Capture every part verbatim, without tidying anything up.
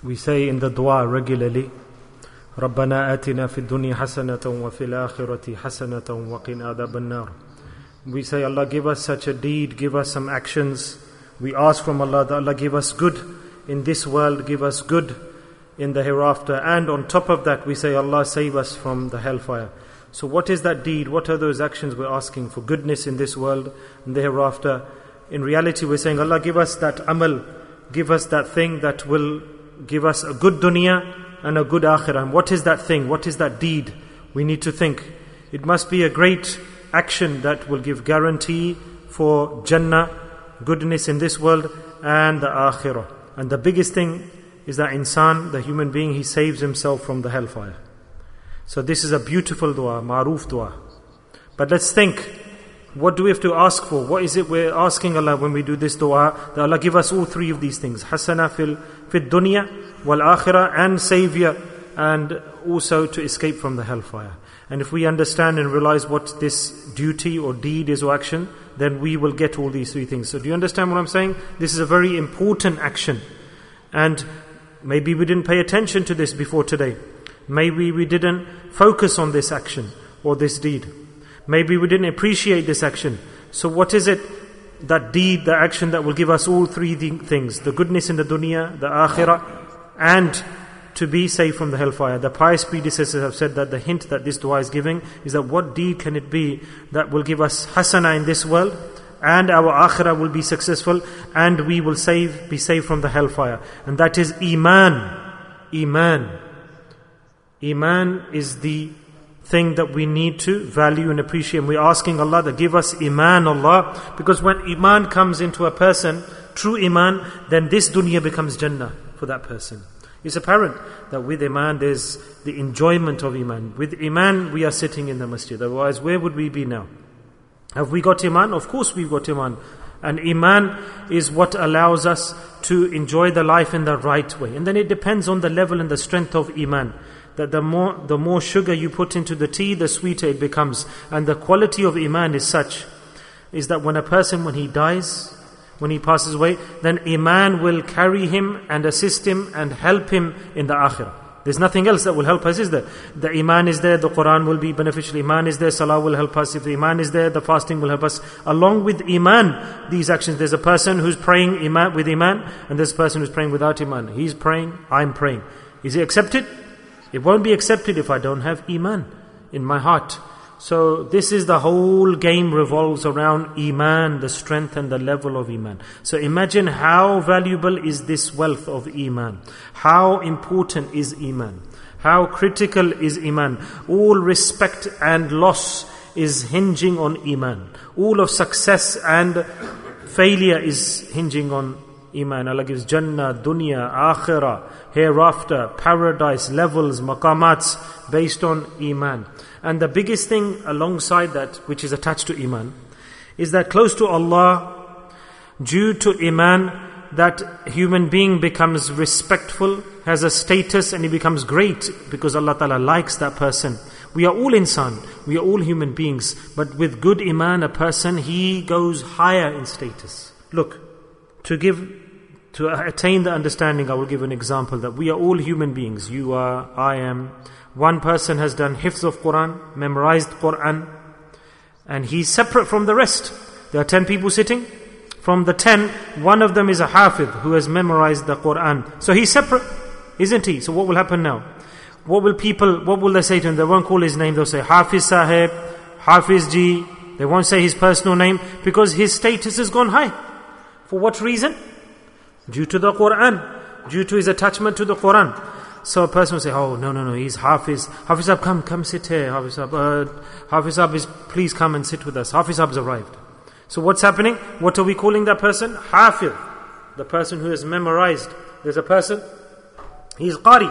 We say in the dua regularly, رَبَّنَا آتِنَا فِي الدُّنْيَا حَسَنَةً وَفِي الْآخِرَةِ حَسَنَةً وَقِنَا عَذَابَ النَّارِ. We say, Allah, give us such a deed, give us some actions. We ask from Allah that Allah give us good in this world, give us good in the hereafter. And on top of that, we say, Allah, save us from the hellfire. So what is that deed? What are those actions we're asking for? Goodness in this world and the hereafter. In reality, we're saying, Allah, give us that amal, give us that thing that will give us a good dunya and a good akhirah. And what is that thing? What is that deed? We need to think. It must be a great action that will give guarantee for Jannah, goodness in this world and the akhirah. And the biggest thing is that insan, the human being, he saves himself from the hellfire. So this is a beautiful dua, maroof dua. But let's think, what do we have to ask for? What is it we're asking Allah when we do this dua? That Allah give us all three of these things. Hasana fil, fil dunya, wal akhirah, and savior, and also to escape from the hellfire. And if we understand and realize what this duty or deed is or action, then we will get all these three things. So do you understand what I'm saying? This is a very important action. And maybe we didn't pay attention to this before today. Maybe we didn't focus on this action or this deed. Maybe we didn't appreciate this action. So what is it, that deed, the action that will give us all three things? The goodness in the dunya, the akhirah, and to be safe from the hellfire. The pious predecessors have said that the hint that this dua is giving is that what deed can it be that will give us hasana in this world, and our akhirah will be successful, and we will save, be saved from the hellfire. And that is iman. Iman. Iman is the thing that we need to value and appreciate. And we're asking Allah to give us iman, Allah, because when iman comes into a person, true iman, then this dunya becomes Jannah for that person. It's apparent that with iman there's the enjoyment of iman. With iman we are sitting in the masjid. Otherwise, where would we be now? Have we got iman? Of course we've got iman. And iman is what allows us to enjoy the life in the right way. And then it depends on the level and the strength of iman. That the more the more sugar you put into the tea, the sweeter it becomes. And the quality of iman is such, is that when a person, when he dies, when he passes away, then iman will carry him and assist him and help him in the akhirah. There's nothing else that will help us, is there? The iman is there, the Quran will be beneficial. Iman is there, salah will help us. If the iman is there, the fasting will help us. Along with iman, these actions, there's a person who's praying iman with iman, and there's a person who's praying without iman. He's praying, I'm praying. Is it accepted? It won't be accepted if I don't have iman in my heart. So this is the whole game revolves around iman, the strength and the level of iman. So imagine how valuable is this wealth of iman. How important is iman. How critical is iman. All respect and loss is hinging on iman. All of success and failure is hinging on iman. Allah gives Jannah, dunya, akhirah, hereafter, paradise, levels, maqamats based on iman. And the biggest thing alongside that, which is attached to iman, is that close to Allah, due to iman, that human being becomes respectful, has a status, and he becomes great because Allah Ta'ala likes that person. We are all insan, we are all human beings, but with good iman, a person, he goes higher in status. Look, to give, to attain the understanding, I will give an example that we are all human beings. You are, I am. One person has done hifz of Quran, memorized Quran, and he's separate from the rest. There are ten people sitting. From the ten, one of them is a hafidh who has memorized the Quran. So he's separate, isn't he? So what will happen now? What will people, what will they say to him? They won't call his name, they'll say Hafiz Sahib, Hafiz Ji. They won't say his personal name because his status has gone high. For what reason? Due to the Quran, due to his attachment to the Quran. So a person will say, oh, no, no, no, he's Hafiz. Hafiz Sahib, come, come sit here. Hafiz Sahib, uh, Hafiz Sahib is, please come and sit with us. Hafiz Sahib's arrived. So what's happening? What are we calling that person? Hafiz. The person who has memorized. There's a person, he's Qari.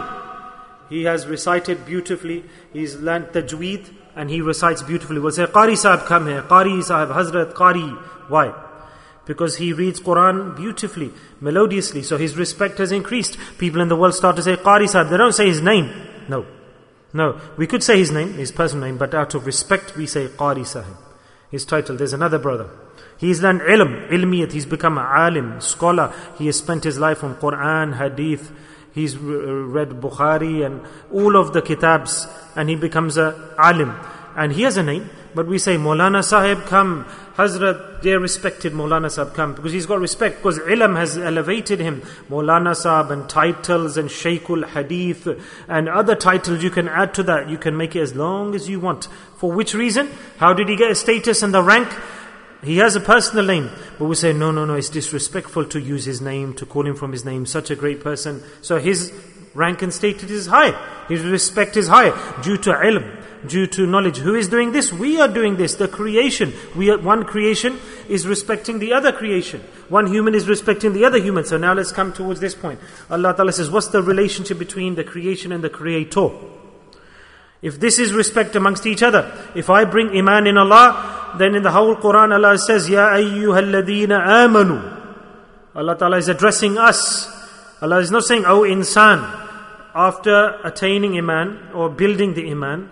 He has recited beautifully. He's learnt tajweed and he recites beautifully. We'll say, Qari Sahib, come here. Qari Sahib, Hazrat Qari. Why? Because he reads Quran beautifully, melodiously. So his respect has increased. People in the world start to say, Qari Sahib. They don't say his name. No. No. We could say his name, his personal name, but out of respect we say Qari Sahib. His title. There's another brother. He's learned ilm, ilmiyat. He's become an alim, scholar. He has spent his life on Quran, hadith. He's read Bukhari and all of the kitabs, and he becomes a alim. And he has a name, but we say, Maulana Sahib, come. Hazrat, dear respected Maulana Sahib, come. Because he's got respect, because ilm has elevated him. Maulana Sahib and titles and Shaykhul Hadith and other titles you can add to that. You can make it as long as you want. For which reason? How did he get a status and the rank? He has a personal name, but we say, no, no, no, it's disrespectful to use his name, to call him from his name, such a great person. So his rank and status is high. His respect is high due to ilm, due to knowledge. Who is doing this? We are doing this. The creation. We are, one creation is respecting the other creation. One human is respecting the other human. So now let's come towards this point. Allah Ta'ala says, what's the relationship between the creation and the creator? If this is respect amongst each other, if I bring iman in Allah, then in the whole Quran Allah says, Ya ayyuhalladheena amanu. Allah Ta'ala is addressing us. Allah is not saying, oh insan. After attaining iman or building the iman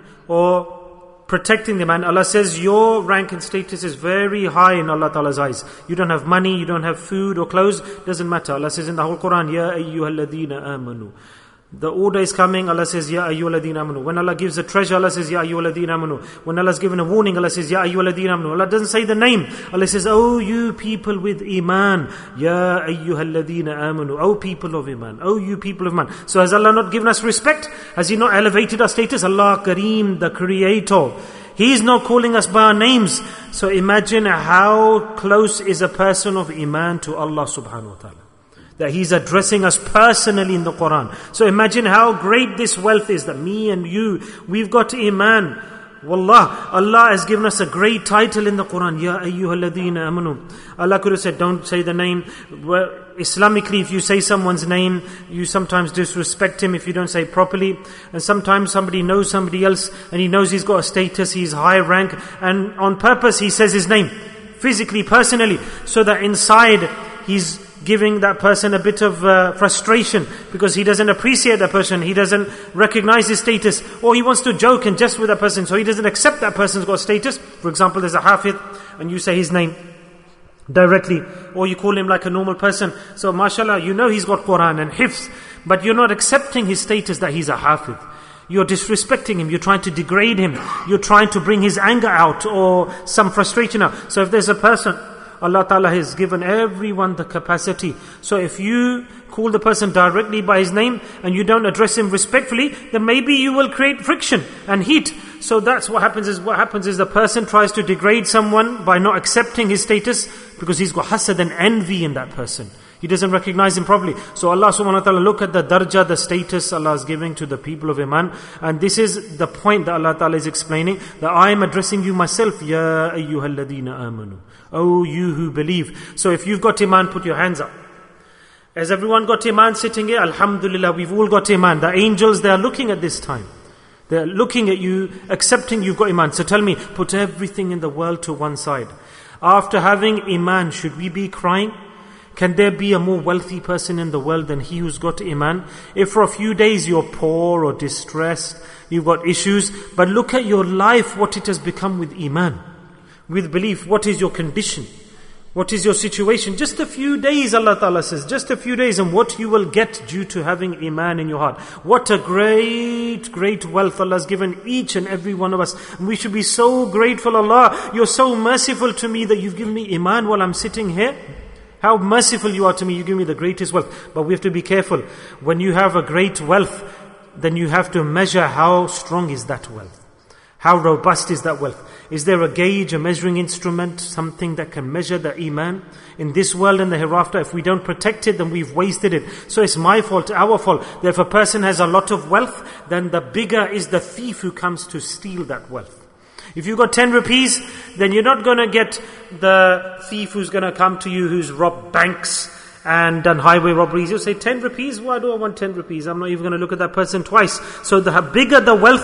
or protecting the iman, Allah says your rank and status is very high in Allah Ta'ala's eyes. You don't have money, you don't have food or clothes, doesn't matter. Allah says in the whole Quran, Ya ayyuhalladheena amanu. The order is coming, Allah says, Ya ayyuhalladheena amanu. When Allah gives a treasure, Allah says, Ya ayyuhalladheena amanu. When Allah is given a warning, Allah says, Ya ayyuhalladheena amanu. Allah doesn't say the name. Allah says, oh you people with iman. Ya ayyuhalladheena amanu. Oh people of iman. Oh you people of iman. So has Allah not given us respect? Has He not elevated our status? Allah Kareem, the Creator. He is not calling us by our names. So imagine how close is a person of iman to Allah subhanahu wa ta'ala. That He's addressing us personally in the Quran. So imagine how great this wealth is, that me and you, we've got iman. Wallah, Allah has given us a great title in the Quran. Ya ayyuhalladheena amanu. Allah could have said, don't say the name. Well, Islamically, if you say someone's name, you sometimes disrespect him if you don't say it properly. And sometimes somebody knows somebody else, and he knows he's got a status, he's high rank, and on purpose he says his name. Physically, personally. So that inside, he's giving that person a bit of uh, frustration because he doesn't appreciate that person, he doesn't recognize his status, or he wants to joke and jest with that person, so he doesn't accept that person's got status. For example, there's a Hafidh and you say his name directly, or you call him like a normal person. So mashallah, you know he's got Quran and Hifz, but you're not accepting his status that he's a Hafidh. You're disrespecting him, you're trying to degrade him, you're trying to bring his anger out or some frustration out. So if there's a person, Allah Ta'ala has given everyone the capacity. So if you call the person directly by his name and you don't address him respectfully, then maybe you will create friction and heat. So that's what happens is, what happens is the person tries to degrade someone by not accepting his status because he's got hasad and envy in that person. He doesn't recognize him properly. So Allah subhanahu wa ta'ala, look at the darja, the status Allah is giving to the people of iman. And this is the point that Allah Ta'ala is explaining, that I am addressing you myself. Ya ayyuhalladheena amanu. Oh you who believe. So if you've got iman, put your hands up. Has everyone got iman sitting here? Alhamdulillah, we've all got iman. The angels, they are looking at this time. They're looking at you, accepting you've got iman. So tell me, put everything in the world to one side. After having iman, should we be crying? Can there be a more wealthy person in the world than he who's got iman? If for a few days you're poor or distressed, you've got issues, but look at your life, what it has become with iman, with belief. What is your condition? What is your situation? Just a few days, Allah Ta'ala says, just a few days, and what you will get due to having iman in your heart. What a great, great wealth Allah has given each and every one of us. And we should be so grateful. Allah, you're so merciful to me that you've given me iman while I'm sitting here. How merciful you are to me, you give me the greatest wealth. But we have to be careful. When you have a great wealth, then you have to measure how strong is that wealth. How robust is that wealth? Is there a gauge, a measuring instrument, something that can measure the iman? In this world and the hereafter, if we don't protect it, then we've wasted it. So it's my fault, our fault. That if a person has a lot of wealth, then the bigger is the thief who comes to steal that wealth. If you've got ten rupees, then you're not going to get the thief who's going to come to you who's robbed banks and done highway robberies. You'll say, ten rupees? Why do I want ten rupees? I'm not even going to look at that person twice. So the bigger the wealth,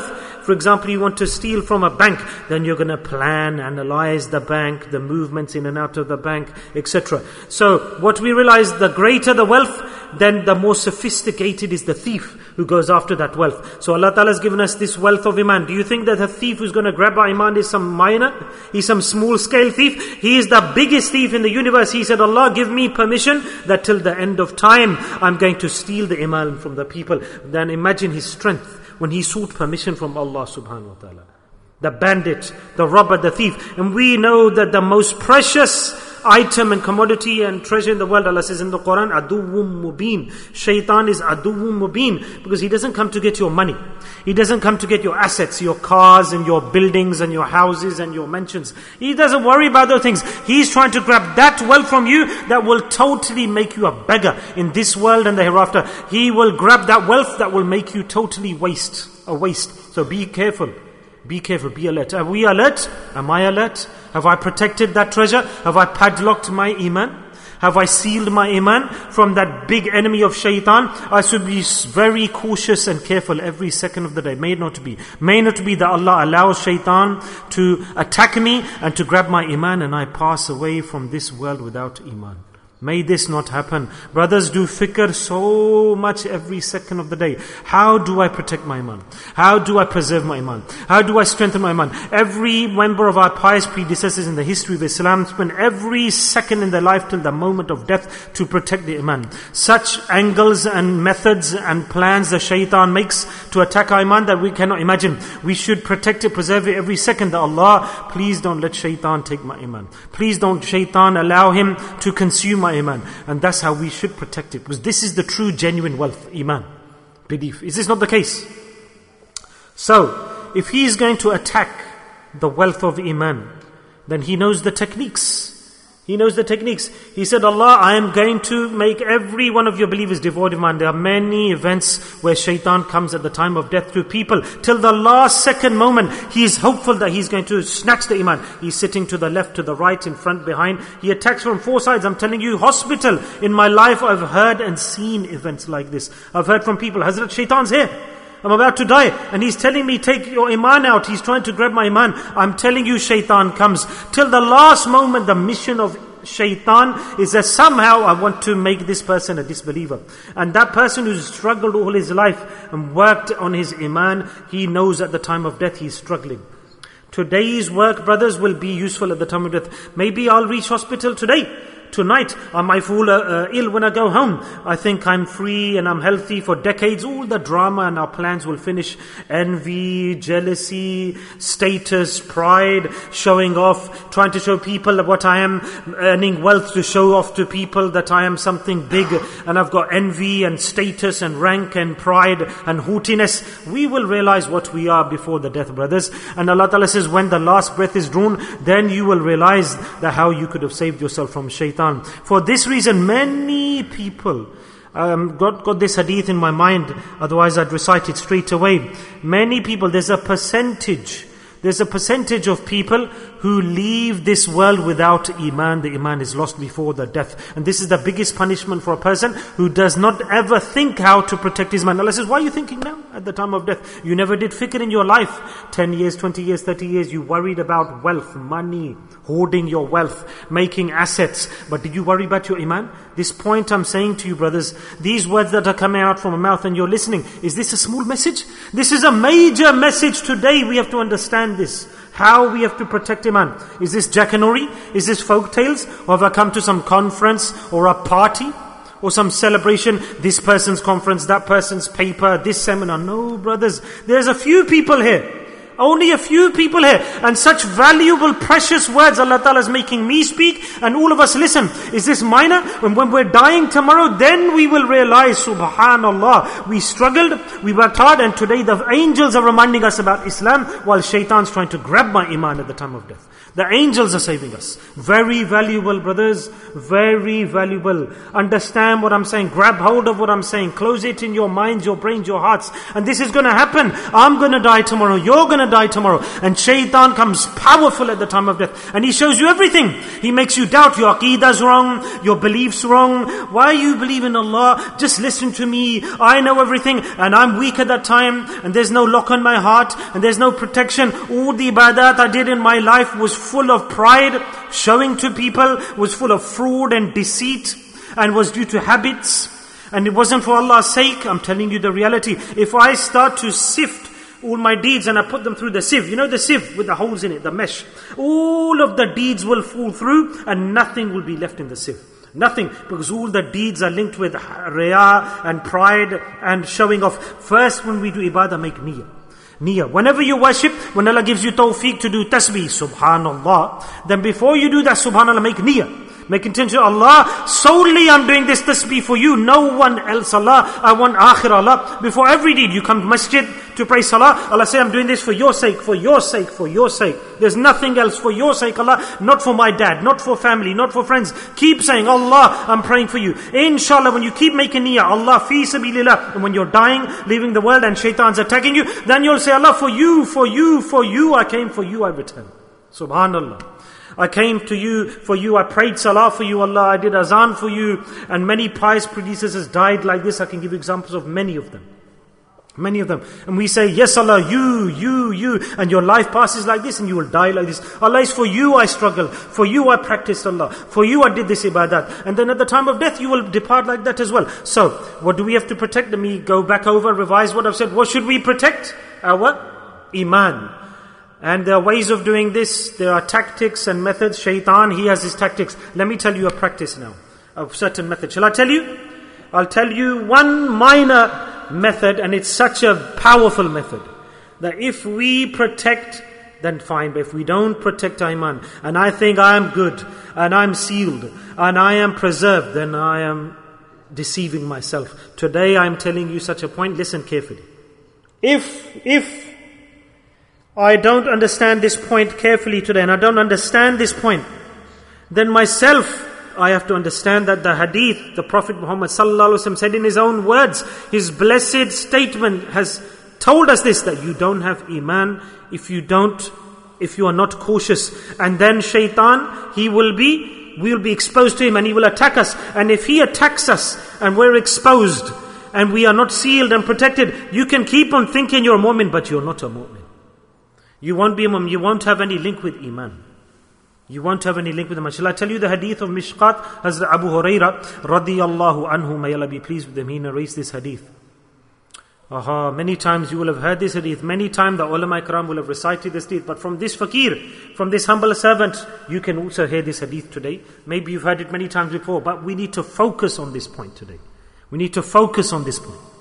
For example, you want to steal from a bank, then you're going to plan, analyze the bank, the movements in and out of the bank, et cetera. So what we realize, the greater the wealth, then the more sophisticated is the thief who goes after that wealth. So Allah Ta'ala has given us this wealth of iman. Do you think that a thief who's going to grab our iman is some minor? He's some small scale thief? He is the biggest thief in the universe. He said, Allah, give me permission that till the end of time, I'm going to steal the iman from the people. Then imagine his strength when he sought permission from Allah subhanahu wa ta'ala. The bandit, the robber, the thief. And we know that the most precious item and commodity and treasure in the world, Allah says in the Quran, Aduwwum Mubin. Shaitan is Aduwwum Mubin, because he doesn't come to get your money. He doesn't come to get your assets, your cars and your buildings and your houses and your mansions. He doesn't worry about those things. He's trying to grab that wealth from you that will totally make you a beggar in this world and the hereafter. He will grab that wealth that will make you totally waste, a waste. So be careful. Be careful, be alert. Are we alert? Am I alert? Have I protected that treasure? Have I padlocked my iman? Have I sealed my iman from that big enemy of shaitan? I should be very cautious and careful every second of the day. May it not be. May not be that Allah allows shaitan to attack me and to grab my iman and I pass away from this world without iman. May this not happen. Brothers, do fikr so much every second of the day. How do I protect my iman? How do I preserve my iman? How do I strengthen my iman? Every member of our pious predecessors in the history of Islam spent every second in their life till the moment of death to protect the iman. Such angles and methods and plans the shaitan makes to attack our iman that we cannot imagine. We should protect it, preserve it every second. That Allah, please don't let shaitan take my iman. Please don't shaitan allow him to consume my iman. And that's how we should protect it, because this is the true genuine wealth, iman, belief. Is this not the case? So if he is going to attack the wealth of iman, then he knows the techniques. He knows the techniques. He said, Allah, I am going to make every one of your believers devoid of iman. There are many events where shaitan comes at the time of death to people. Till the last second moment, he is hopeful that he's going to snatch the iman. He's sitting to the left, to the right, in front, behind. He attacks from four sides. I'm telling you, hospital. In my life, I've heard and seen events like this. I've heard from people, Hazrat, shaitan's here. I'm about to die. And he's telling me, take your iman out. He's trying to grab my iman. I'm telling you, shaitan comes. Till the last moment, the mission of shaitan is that somehow I want to make this person a disbeliever. And that person who's struggled all his life and worked on his iman, he knows at the time of death he's struggling. Today's work, brothers, will be useful at the time of death. Maybe I'll reach hospital today. Tonight, I might fall uh, uh, ill when I go home. I think I'm free and I'm healthy for decades. All the drama and our plans will finish. Envy, jealousy, status, pride, showing off, trying to show people what I am, earning wealth to show off to people that I am something big, and I've got envy and status and rank and pride and haughtiness. We will realize what we are before the death, brothers. And Allah Ta'ala says, when the last breath is drawn, then you will realize that how you could have saved yourself from shaitan. For this reason, many people, um, got, got this hadith in my mind, otherwise I'd recite it straight away. Many people, there's a percentage, there's a percentage of people who leave this world without iman. The iman is lost before the death. And this is the biggest punishment for a person who does not ever think how to protect his iman. Allah says, why are you thinking now at the time of death? You never did fikr in your life. ten years, twenty years, thirty years, you worried about wealth, money, hoarding your wealth, making assets. But did you worry about your iman? This point I'm saying to you, brothers, these words that are coming out from a mouth and you're listening, is this a small message? This is a major message today. We have to understand this. How we have to protect iman. Is this Jackanory? Is this folk tales? Or have I come to some conference or a party? Or some celebration, this person's conference, that person's paper, this seminar? No, brothers. There's a few people here. Only a few people here. And such valuable, precious words Allah Ta'ala is making me speak and all of us listen. Is this minor? When, when we're dying tomorrow, then we will realize, subhanallah, we struggled, we worked hard, and today the angels are reminding us about Islam while shaitan's trying to grab my iman at the time of death. The angels are saving us. Very valuable, brothers. Very valuable. Understand what I'm saying. Grab hold of what I'm saying. Close it in your minds, your brains, your hearts. And this is going to happen. I'm going to die tomorrow. You're going to die tomorrow. And shaitan comes powerful at the time of death. And he shows you everything. He makes you doubt your aqeedah's wrong, your beliefs wrong. Why you believe in Allah? Just listen to me. I know everything. And I'm weak at that time. And there's no lock on my heart. And there's no protection. All the ibadat I did in my life was full of pride. Showing to people was full of fraud and deceit. And was due to habits. And it wasn't for Allah's sake. I'm telling you the reality. If I start to sift all my deeds and I put them through the sieve, you know the sieve with the holes in it, the mesh, all of the deeds will fall through and nothing will be left in the sieve. Nothing, because all the deeds are linked with riyā and pride and showing off. First, when we do ibadah, make niyyah. Niyyah. Whenever you worship, when Allah gives you tawfiq to do tasbih, subhanallah, then before you do that subhanallah, make niyyah. Make intention, Allah, solely I'm doing this tasbih for you, no one else, Allah. I want akhir, Allah. Before every deed, you come to masjid to pray salah, Allah say, I'm doing this for your sake, for your sake, for your sake. There's nothing else, for your sake, Allah. Not for my dad, not for family, not for friends. Keep saying, Allah, I'm praying for you. Inshallah, when you keep making niyyah, Allah, fi sabilillah, and when you're dying, leaving the world and shaitan's attacking you, then you'll say, Allah, for you, for you, for you, I came, for you I return. Subhanallah. I came to you, for you, I prayed salah for you, Allah, I did azan for you, and many pious predecessors died like this. I can give you examples of many of them. Many of them. And we say, yes Allah, you, you, you, and your life passes like this and you will die like this. Allah is for you I struggle, for you I practiced Allah, for you I did this ibadat. And then at the time of death you will depart like that as well. So, what do we have to protect? Let me go back over, revise what I've said. What should we protect? Our iman. And there are ways of doing this. There are tactics and methods. Shaitan, he has his tactics. Let me tell you a practice now. A certain method. Shall I tell you? I'll tell you one minor method, and it's such a powerful method. That if we protect, then fine. But if we don't protect our iman, and I think I am good, and I'm sealed, and I am preserved, then I am deceiving myself. Today I'm telling you such a point. Listen carefully. If, if, I don't understand this point carefully today, and I don't understand this point, then myself, I have to understand that the hadith, the Prophet Muhammad sallallahu alaihi wasallam said in his own words, his blessed statement has told us this, that you don't have iman if you don't, if you are not cautious. And then shaitan, he will be, we will be exposed to him and he will attack us. And if he attacks us and we're exposed and we are not sealed and protected, you can keep on thinking you're a mu'min, but you're not a mu'min. You won't be a mu'min, you won't have any link with iman. You won't have any link with iman. Shall I tell you the hadith of Mishqat? Hazrat Abu Hurairah radiyallahu anhu, may Allah be pleased with him, he narrates this hadith. Aha, many times you will have heard this hadith. Many times the ulama ikram will have recited this hadith. But from this fakir, from this humble servant, you can also hear this hadith today. Maybe you've heard it many times before, but we need to focus on this point today. We need to focus on this point.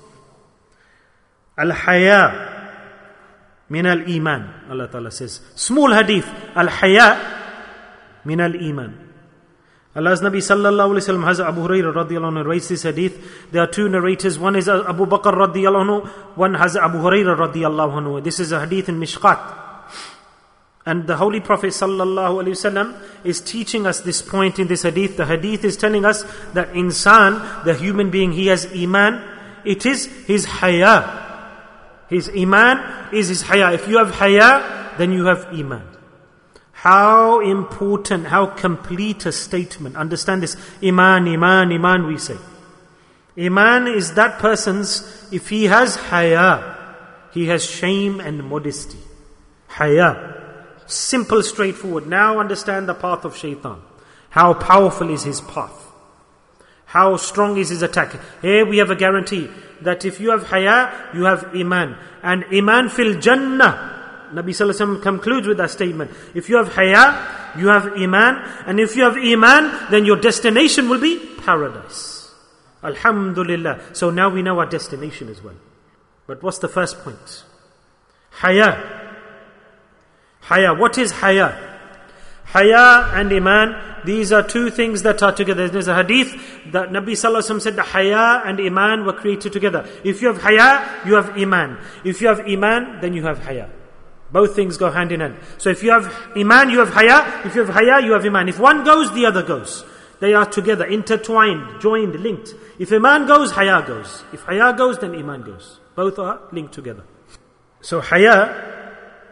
Al-haya min al-iman. Allah Ta'ala says, small hadith. Al-haya min al-iman. Allah's Nabi sallallahu alayhi wa sallam, Hazrat Abu Hurairah radiyallahu anhu narrates this hadith. There are two narrators. One is Abu Bakr radiyallahu anhu, one Hazrat Abu Hurairah radiyallahu anhu. This is a hadith in Mishqat. And the Holy Prophet sallallahu alayhi wa sallam is teaching us this point in this hadith. The hadith is telling us that insan, the human being, he has iman. It is his haya. His iman is his haya. If you have haya, then you have iman. How important, how complete a statement. Understand this. Iman, iman, iman we say. Iman is that person's, if he has haya, he has shame and modesty. Haya. Simple, straightforward. Now understand the path of shaitan. How powerful is his path. How strong is his attack. Here we have a guarantee that if you have haya, you have iman. And iman fil jannah. Nabi Sallallahu Alaihi Wasallam concludes with that statement. If you have haya, you have iman. And if you have iman, then your destination will be paradise. Alhamdulillah. So now we know our destination as well. But what's the first point? Haya. Haya. What is haya? Haya and iman, these are two things that are together. There's a hadith that Nabi Sallallahu Alaihi Wasallam said that haya and iman were created together. If you have haya, you have iman. If you have iman, then you have haya. Both things go hand in hand. So if you have iman, you have haya. If you have haya, you have iman. If one goes, the other goes. They are together, intertwined, joined, linked. If iman goes, haya goes. If haya goes, then iman goes. Both are linked together. So haya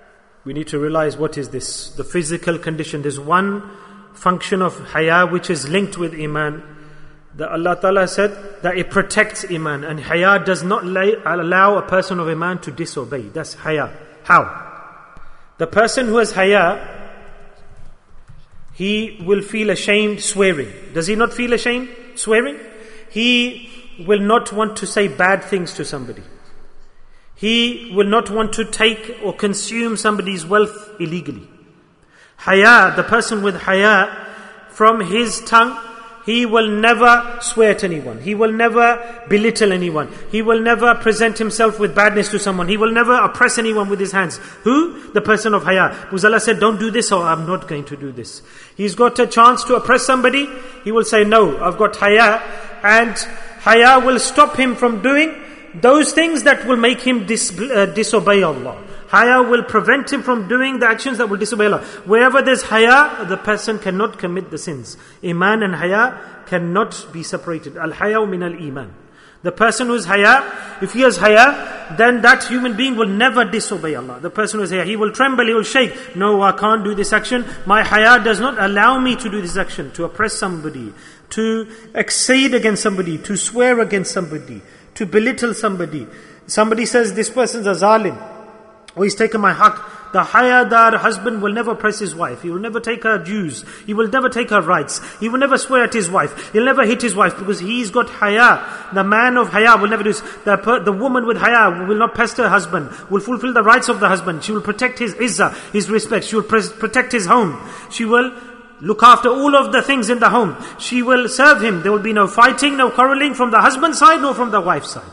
We need to realize what is this? The physical condition. There's one function of haya which is linked with iman. That Allah Ta'ala said that it protects iman. And haya does not lay, allow a person of iman to disobey. That's haya. How? The person who has haya, he will feel ashamed swearing. Does he not feel ashamed swearing? He will not want to say bad things to somebody. He will not want to take or consume somebody's wealth illegally. Haya, the person with haya, from his tongue, he will never swear to anyone. He will never belittle anyone. He will never present himself with badness to someone. He will never oppress anyone with his hands. Who? The person of haya. Because Allah said, don't do this, or I'm not going to do this. He's got a chance to oppress somebody. He will say, no, I've got haya. And haya will stop him from doing those things that will make him dis- uh, disobey Allah. Haya will prevent him from doing the actions that will disobey Allah. Wherever there's haya, the person cannot commit the sins. Iman and haya cannot be separated. Al-haya min al-iman. The person who is haya, if he has haya, then that human being will never disobey Allah. The person who is haya, he will tremble, he will shake. No, I can't do this action. My haya does not allow me to do this action, to oppress somebody, to exceed against somebody, to swear against somebody, to belittle somebody. Somebody says this person's a zalim, or he's taken my haqq. The hayadar husband will never oppress his wife. He will never take her dues. He will never take her rights. He will never swear at his wife. He'll never hit his wife because he's got haya. The man of haya will never do this. The, per, the woman with haya will not pester her husband, will fulfill the rights of the husband. She will protect his izzah, his respect. She will pre- protect his home. She will look after all of the things in the home. She will serve him. There will be no fighting, no quarreling from the husband's side nor from the wife's side.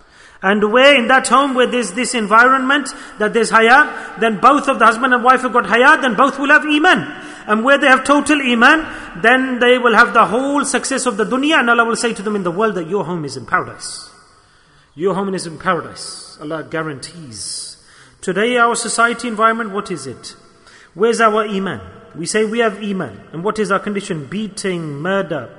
And where in that home where there's this environment that there's haya, then both of the husband and wife have got haya, then both will have iman. And where they have total iman, then they will have the whole success of the dunya, and Allah will say to them in the world that your home is in paradise. Your home is in paradise. Allah guarantees. Today our society environment, what is it? Where's our iman? We say we have iman. And what is our condition? Beating, murder,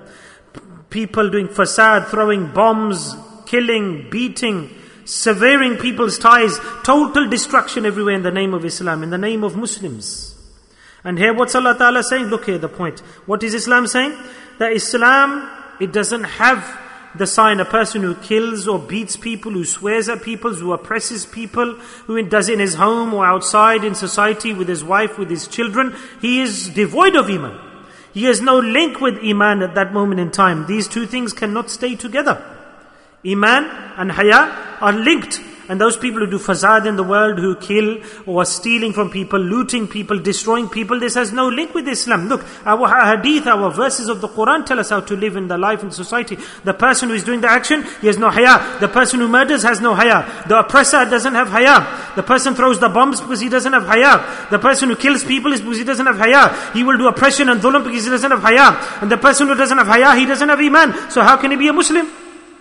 people doing fasad, throwing bombs, killing, beating, severing people's ties, total destruction everywhere in the name of Islam, in the name of Muslims. And here what's Allah Ta'ala saying? Look here the point. What is Islam saying? That Islam, it doesn't have the sign, a person who kills or beats people, who swears at people, who oppresses people, who does it in his home or outside in society with his wife, with his children. He is devoid of iman. He has no link with iman at that moment in time. These two things cannot stay together. Iman and haya are linked. And those people who do fasad in the world, who kill or are stealing from people, looting people, destroying people, this has no link with Islam. Look, our hadith, our verses of the Quran tell us how to live in the life and society. The person who is doing the action, he has no haya. The person who murders has no haya. The oppressor doesn't have haya. The person throws the bombs because he doesn't have haya. The person who kills people is because he doesn't have haya. He will do oppression and dhulm because he doesn't have haya. And the person who doesn't have haya, he doesn't have iman. So how can he be a Muslim?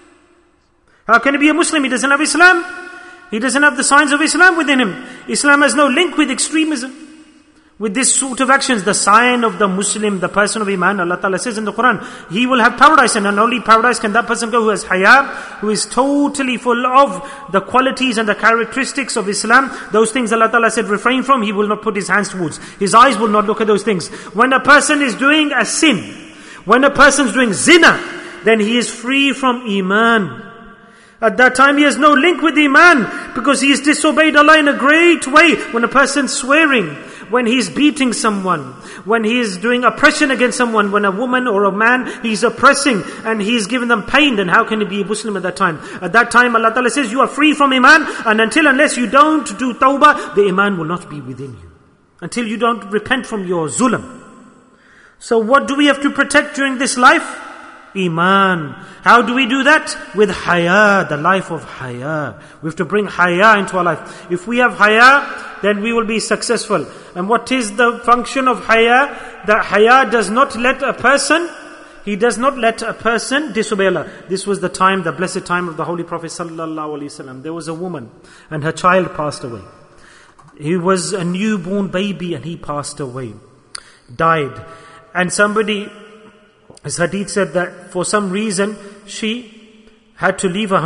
How can he be a Muslim? He doesn't have Islam. He doesn't have the signs of Islam within him. Islam has no link with extremism, with this sort of actions. The sign of the Muslim, the person of Iman, Allah Ta'ala says in the Quran, he will have paradise, and not only paradise can that person go who has haya, who is totally full of the qualities and the characteristics of Islam. Those things Allah Ta'ala said refrain from, he will not put his hands towards. His eyes will not look at those things. When a person is doing a sin, when a person is doing zina, then he is free from Iman. At that time he has no link with Iman, because he has disobeyed Allah in a great way. When a person's swearing, when he's beating someone, when he is doing oppression against someone, when a woman or a man, he's oppressing and he's giving them pain, then how can he be a Muslim at that time? At that time Allah Ta'ala says you are free from Iman, and until unless you don't do tawbah, the Iman will not be within you. Until you don't repent from your zulm. So what do we have to protect during this life? Iman. How do we do that? With haya, the life of haya. We have to bring haya into our life. If we have haya, then we will be successful. And what is the function of haya? That haya does not let a person, he does not let a person disobey Allah. This was the time, the blessed time of the Holy Prophet Sallallahu Alaihi Wasallam. There was a woman and her child passed away. He was a newborn baby and he passed away. Died. And somebody, as hadith said, that for some reason she had to leave her home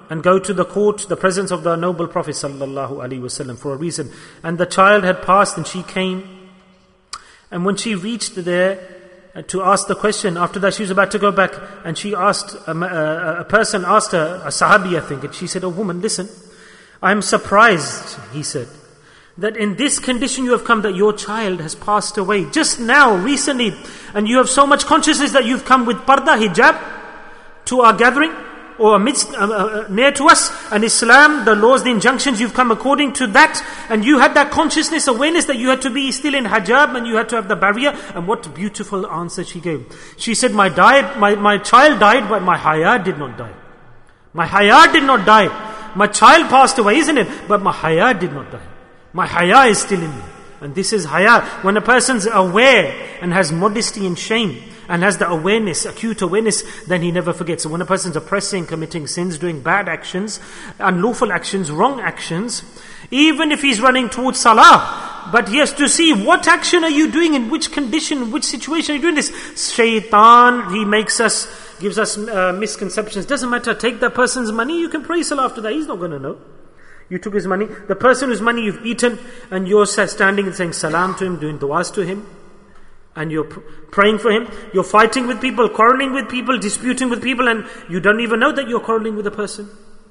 and go to the court, the presence of the noble Prophet sallallahu alaihi wasallam for a reason. And the child had passed and she came. And when she reached there to ask the question, after that she was about to go back, and she asked, a, a, a person asked her, a sahabi I think, and she said, "Oh woman, listen, I'm surprised," he said, "that in this condition you have come, that your child has passed away just now, recently, and you have so much consciousness that you've come with parda, hijab, to our gathering, or amidst, uh, uh, near to us, and Islam, the laws, the injunctions, you've come according to that, and you had that consciousness, awareness that you had to be still in hijab, and you had to have the barrier." And what beautiful answer she gave. She said, my, died, my, my child died, but my haya did not die. My haya did not die. My child passed away, isn't it? But my haya did not die. My haya is still in me. And this is haya. When a person's aware and has modesty and shame, and has the awareness, acute awareness, then he never forgets. So when a person's oppressing, committing sins, doing bad actions, unlawful actions, wrong actions, even if he's running towards salah, but he has to see what action are you doing, in which condition, in which situation are you doing this. Shaitan, he makes us, gives us uh, misconceptions. Doesn't matter, take that person's money, you can pray salah after that, he's not going to know. You took his money. The person whose money you've eaten, and you're standing and saying salam to him, doing du'as to him, and you're pr- praying for him. You're fighting with people, quarreling with people, disputing with people, and you don't even know that you're quarreling with a person,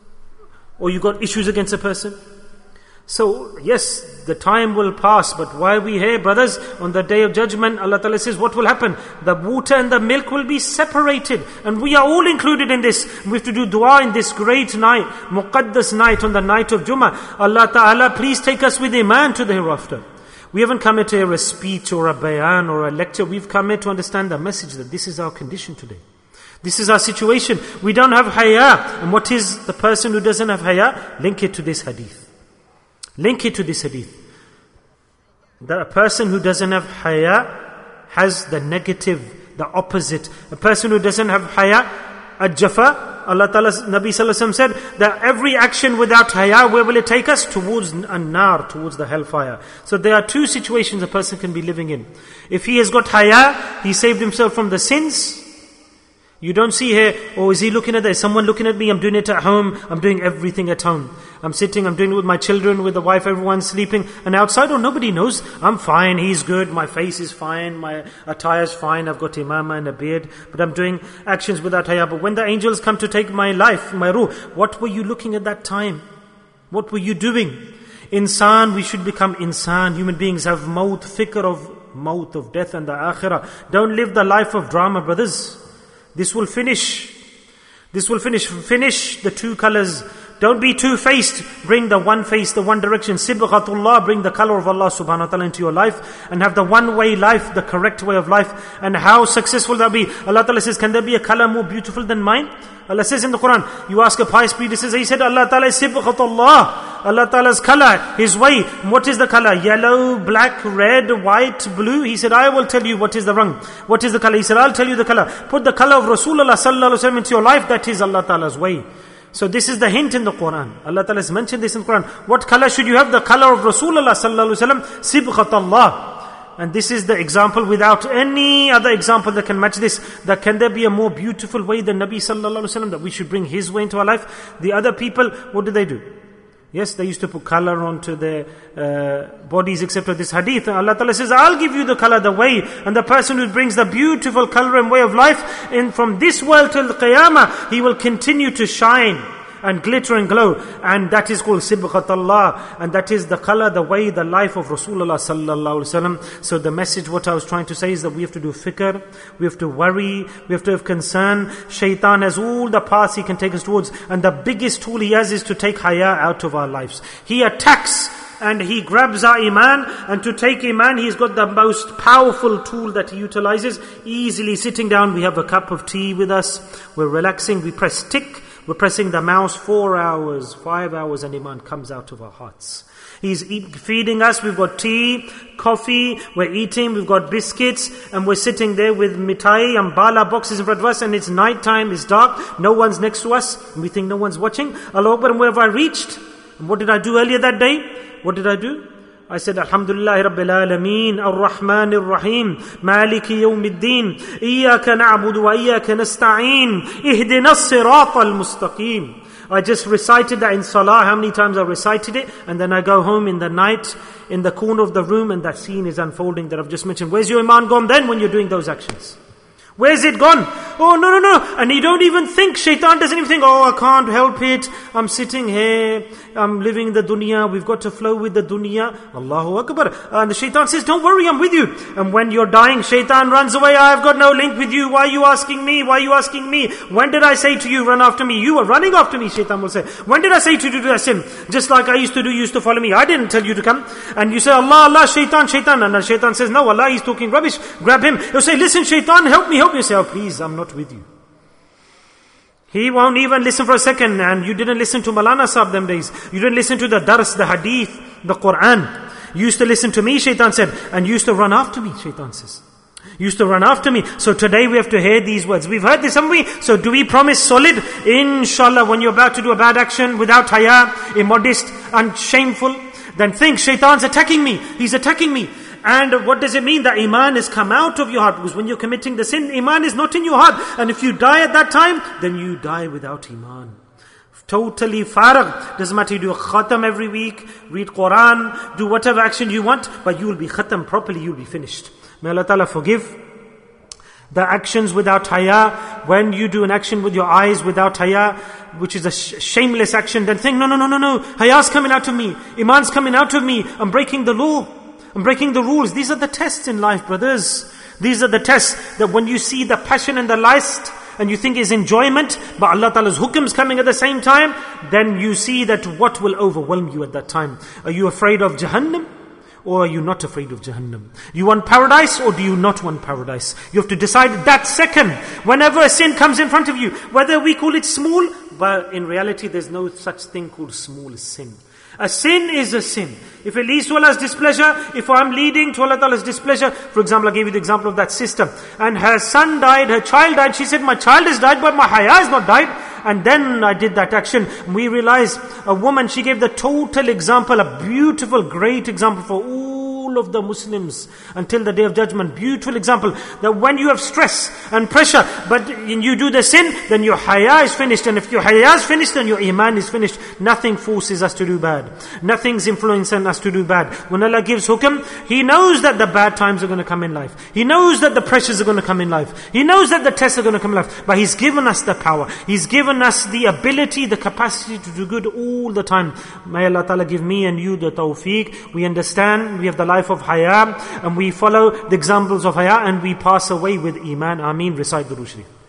or you got issues against a person. So yes, the time will pass, but while we here, brothers, on the day of judgment, Allah Ta'ala says, what will happen? The water and the milk will be separated, and we are all included in this. We have to do dua in this great night, Muqaddas night, on the night of Jummah. Allah Ta'ala, please take us with Iman to the hereafter. We haven't come here to hear a speech or a bayan or a lecture. We've come here to understand the message that this is our condition today. This is our situation. We don't have haya. And what is the person who doesn't have haya? Link it to this hadith. Link it to this hadith. That a person who doesn't have haya has the negative, the opposite. A person who doesn't have haya, al-jafa, Allah Ta'ala, Nabi Sallallahu Alaihi Wasallam said that every action without haya, where will it take us? Towards an-nar, towards the hellfire. So there are two situations a person can be living in. If he has got haya, he saved himself from the sins. You don't see here, oh, is he looking at that? Is someone looking at me? I'm doing it at home. I'm doing everything at home. I'm sitting, I'm doing it with my children, with the wife, everyone's sleeping. And outside, oh, nobody knows. I'm fine, he's good, my face is fine, my attire's fine, I've got imama and a beard. But I'm doing actions without haya. But when the angels come to take my life, my ruh, what were you looking at that time? What were you doing? Insan, we should become insan. Human beings have maut, fikr of maut, of death and the akhirah. Don't live the life of drama, brothers. This will finish. This will finish. Finish the two colors. Don't be two-faced. Bring the one face, the one direction. Sibghatullah, bring the color of Allah subhanahu wa ta'ala into your life. And have the one-way life, the correct way of life. And how successful that be. Allah ta'ala says, can there be a color more beautiful than mine? Allah says in the Quran, you ask a pious predecessor, he said, Allah ta'ala is Sibghatullah. Allah ta'ala's color, His way. What is the color? Yellow, black, red, white, blue. He said, I will tell you what is the rang. What is the color? He said, I'll tell you the color. Put the color of Rasulullah sallallahu alaihi wasallam into your life. That is Allah ta'ala's way. So this is the hint in the Quran. Allah Ta'ala has mentioned this in the Quran. What color should you have? The color of Rasulullah sallallahu alaihi wasallam, Sibghatullah. And this is the example without any other example that can match this. That can there be a more beautiful way than Nabi sallallahu alaihi wasallam, that we should bring his way into our life? The other people, what do they do? Yes, they used to put color onto their uh, bodies, except for this hadith. And Allah Ta'ala says, I'll give you the color, the way. And the person who brings the beautiful color and way of life, in from this world till the Qiyamah, he will continue to shine and glitter and glow. And that is called Sibghatullah. And that is the color, the way, the life of Rasulullah sallallahu alaihi wasallam. So the message, what I was trying to say is that we have to do fikr, we have to worry, we have to have concern. Shaitan has all the paths he can take us towards. And the biggest tool he has is to take haya out of our lives. He attacks and he grabs our iman, and to take iman, he's got the most powerful tool that he utilizes. Easily sitting down, we have a cup of tea with us, we're relaxing, we press tick, we're pressing the mouse four hours, five hours, and iman comes out of our hearts. He's eat, feeding us, we've got tea, coffee, we're eating, we've got biscuits, and we're sitting there with mitai and bala boxes in front of us, and it's night time, it's dark, no one's next to us, and we think no one's watching. Allahu Akbar, and where have I reached? And what did I do earlier that day? What did I do? I said, Alhamdulillah Rabbil Alameen, Ar-Rahman Ar-Rahim, Maliki Yawmiddin, Iyaka na'budu wa iyaka nasta'een, Ihdina as-sirata al-mustaqim. I just recited that in Salah. How many times I recited it? And then I go home in the night, in the corner of the room, and that scene is unfolding that I've just mentioned. Where's your iman gone then when you're doing those actions? Where's it gone? Oh, no, no, no. And you don't even think, shaitan doesn't even think, oh, I can't help it. I'm sitting here. I'm living in the dunya. We've got to flow with the dunya. Allahu Akbar. And the shaitan says, don't worry, I'm with you. And when you're dying, shaitan runs away. I've got no link with you. Why are you asking me? Why are you asking me? When did I say to you, run after me? You were running after me, shaitan will say. When did I say to you to do that sin? Just like I used to do, you used to follow me. I didn't tell you to come. And you say, Allah, Allah, shaitan, shaitan. And the shaitan says, no, Allah, he's talking rubbish. Grab him. He'll say, listen, shaitan, help me, help me. You say, oh, please, I'm not with you. He won't even listen for a second. And you didn't listen to Malana Sahib them days. You didn't listen to the Dars, the Hadith, the Quran. You used to listen to me, shaitan said. And you used to run after me, shaitan says. You used to run after me. So today we have to hear these words. We've heard this, haven't we? So do we promise solid? Inshallah, when you're about to do a bad action without haya, immodest and shameful, then think, shaitan's attacking me. He's attacking me. And what does it mean? That iman has come out of your heart. Because when you're committing the sin, iman is not in your heart. And if you die at that time, then you die without iman. Totally faragh. Doesn't matter, you do a khatam every week, read Quran, do whatever action you want, but you will be khatam properly, you will be finished. May Allah Ta'ala forgive the actions without haya. When you do an action with your eyes without haya, which is a sh- shameless action, then think, no, no, no, no, no. Haya's coming out of me. Iman's coming out of me. I'm breaking the law. I'm breaking the rules. These are the tests in life, brothers. These are the tests that when you see the passion and the lust and you think is enjoyment, but Allah Ta'ala's hukm is coming at the same time, then you see that what will overwhelm you at that time. Are you afraid of Jahannam? Or are you not afraid of Jahannam? You want paradise or do you not want paradise? You have to decide that second. Whenever a sin comes in front of you, whether we call it small, but in reality there's no such thing called small sin. A sin is a sin. If it leads to Allah's displeasure, if I'm leading to Allah Ta'ala's displeasure, for example, I gave you the example of that sister, and her son died, her child died, she said, my child has died, but my haya has not died. And then I did that action. We realized a woman, she gave the total example, a beautiful, great example for all of the Muslims until the Day of Judgment. Beautiful example that when you have stress and pressure, but you do the sin, then your haya is finished. And if your haya is finished, then your iman is finished. Nothing forces us to do bad. Nothing's influencing us to do bad. When Allah gives hukm, He knows that the bad times are going to come in life. He knows that the pressures are going to come in life. He knows that the tests are going to come in life. But He's given us the power. He's given us the ability, the capacity to do good all the time. May Allah Ta'ala give me and you the tawfiq. We understand, we have the life of haya, and we follow the examples of haya, and we pass away with iman. Ameen. Recite the Durood Sharif.